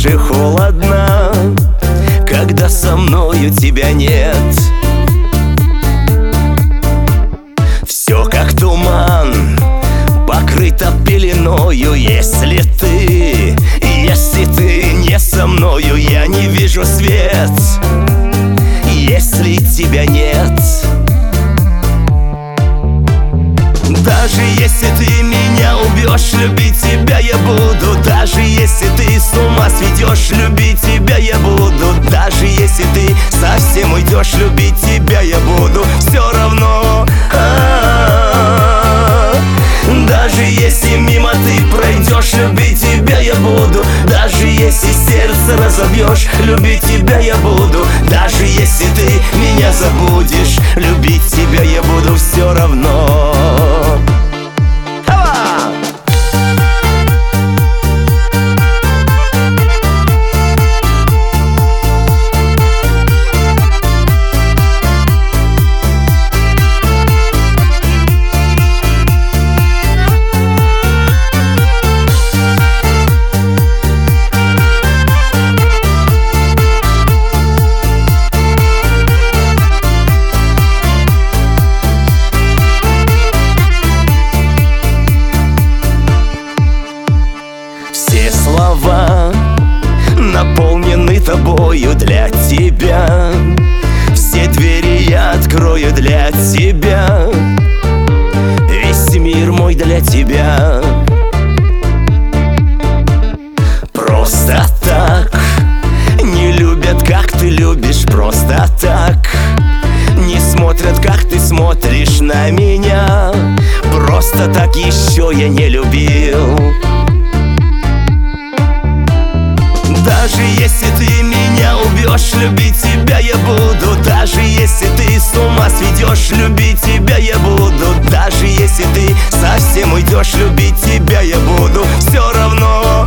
даже холодно, когда со мною тебя нет. Все как туман, покрыто пеленою. Если ты не со мною, я не вижу свет. Если тебя нет, даже если ты меня убьешь, любить тебя я буду. Даже если ты с ума сведешь, любить тебя я буду. Даже если ты совсем уйдешь, любить тебя я буду. Все равно. Даже если мимо ты пройдешь, любить тебя я буду. Даже если сердце разобьешь, любить тебя я буду. Даже если ты меня забудешь, любить тебя я буду все равно. Слова наполнены тобою для тебя. Все двери я открою для тебя. Весь мир мой для тебя. Просто так не любят, как ты любишь. Просто так не смотрят, как ты смотришь на меня. Просто так еще я не любил. Даже если ты меня убьешь, любить тебя я буду. Даже если ты с ума сведешь, любить тебя я буду. Даже если ты совсем уйдешь, любить тебя я буду. Все равно.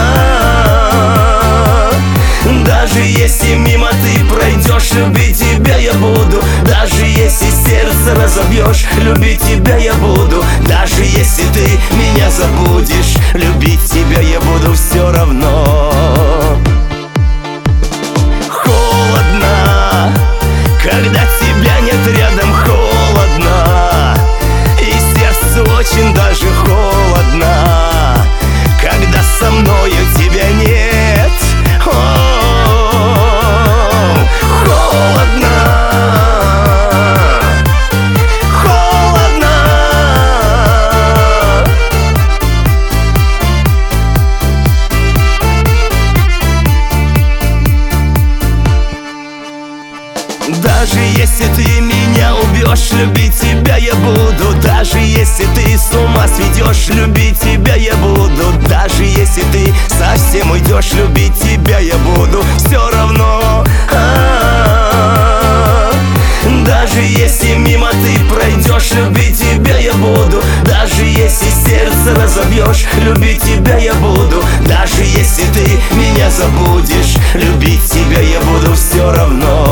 Даже если мимо ты пройдешь, любить тебя я буду. Даже если сердце разобьешь, любить тебя я буду. Даже если ты меня забудешь, любить тебя я буду все равно. Холодно, когда тебя нет рядом, холодно. И сердцу очень даже холодно, когда со мною тебя нет. Даже если ты меня убьешь, любить тебя я буду. Даже если ты с ума сведешь, любить тебя я буду. Даже если ты совсем уйдешь, любить тебя я буду все равно. Даже если мимо ты пройдешь, любить тебя я буду. Даже если сердце разобьешь, любить тебя я буду. Даже если ты меня забудешь, любить тебя я буду все равно.